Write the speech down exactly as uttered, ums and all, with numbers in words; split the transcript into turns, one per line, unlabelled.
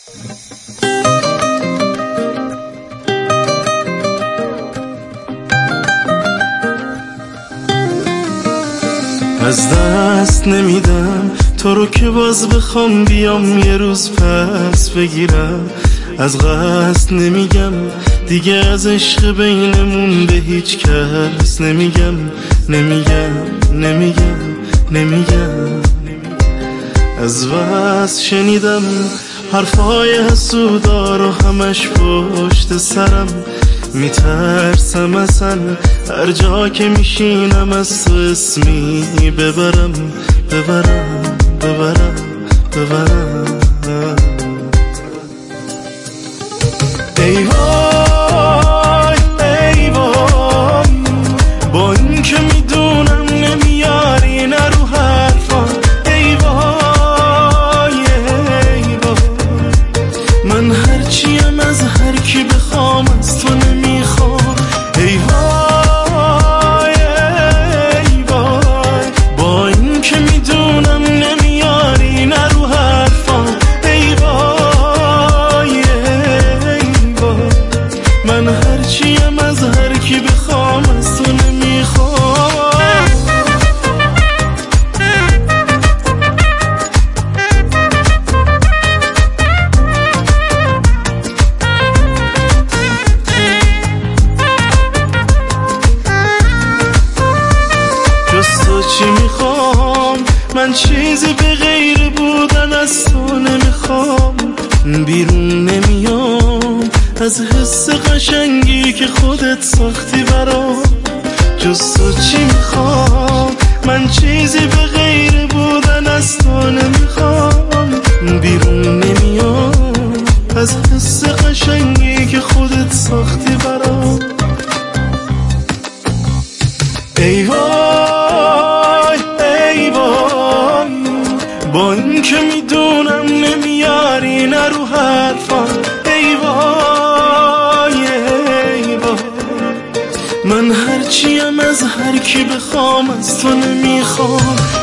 از دست نمیدم تو رو که باز بخوام بیام یه روز پس بگیرم. از قصد نمیگم دیگه از عشق بینمون به هیچ کس نمیگم نمیگم نمیگم نمیگم. از بس شنیدم حرفای حسودا رو همش پشت سرم، میترسم اصلا هر جا که میشینم از تو اسمی ببرم ببرم ببرم ببرم. ای وای ای وای با این که میدونم نمیاری نه رو حرفا. ای وای ای وای من هرچیم از هر کی بخوام از تو نمیخوام. ای وای ای وای با این که میدونم نمیاری نه رو حرفا. ای وای ای وای من هرچیم از هر کی بخوام از تو نمیخوام. چی میخوام من چیزی به غیر بودن از تو نمیخوام. بیرون نمیام از حس قشنگی که خودت ساختی برام. جز تو چی میخوام من چیزی به غیر بودن از تو نمیخوام. بیرون نمیام از حس قشنگی که خودت ساختی برام. ای وای ای وای با این که میدونم نمیاری نه رو حرفا. ای وای ای وای من هرچیم از هر کی بخوام از تو نمیخوام.